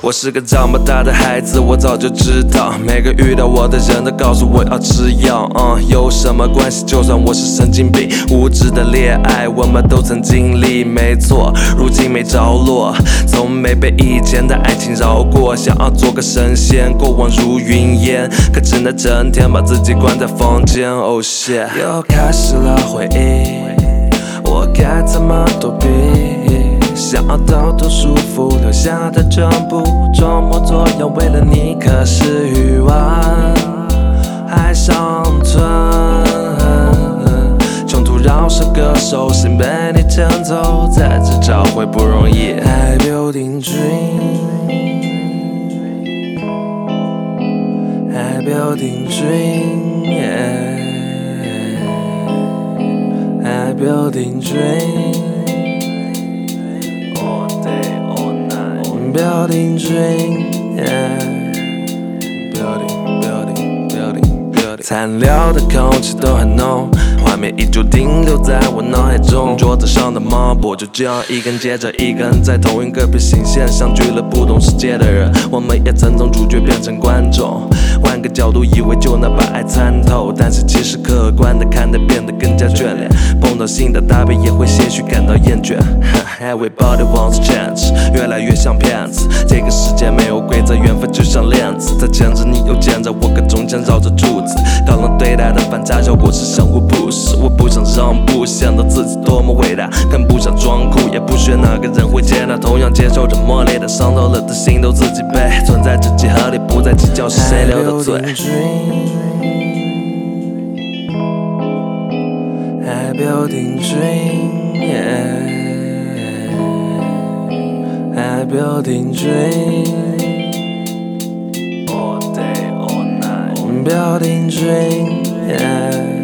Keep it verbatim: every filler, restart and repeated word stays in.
我是个长不大的孩子，我早就知道，每个遇到我的人都告诉我要吃药。嗯，有什么关系？就算我是神经病，无知的恋爱我们都曾经历，没错，如今没着落，从没被以前的爱情绕过。想要做个神仙，过往如云烟，可只能整天把自己关在房间。Oh shit， 又开始了回忆，我该怎么躲避？想要逃脱束缚，留下的全部装模作样，为了你，可是欲望还上吞。穷途饶舌歌手，心被你牵走，再次找回不容易。I building dream， I building dream， yeah. I building dream。All day, all night. Building dream, yeah. Building, building, building, building. 残留的空气都很浓，画面依旧停留在我脑海中。桌子上的抹布就这样一根接着一根，在同一个平行线相聚了不懂世界的人。我们也曾从主角变成观众，换个角度以为就能把爱参透，但是其实客观的看得变得更加眷恋。碰到新的搭配也会些许感到厌倦。Everybody wants change， 越来越像骗子。这个世界没有规则，缘分就像链子，它牵着你又牵着我，可中间绕着柱子。高冷对待的反差效果是相互不是。我不想让步，显得自己多么伟大，更不想装酷，也不缺哪个人会接纳。同样接受着磨练的伤透了的心都自己背，存在着几何里，不再计较是谁流的罪。I building dream, yeah. I building dream. All day, all night. Building dream, yeah.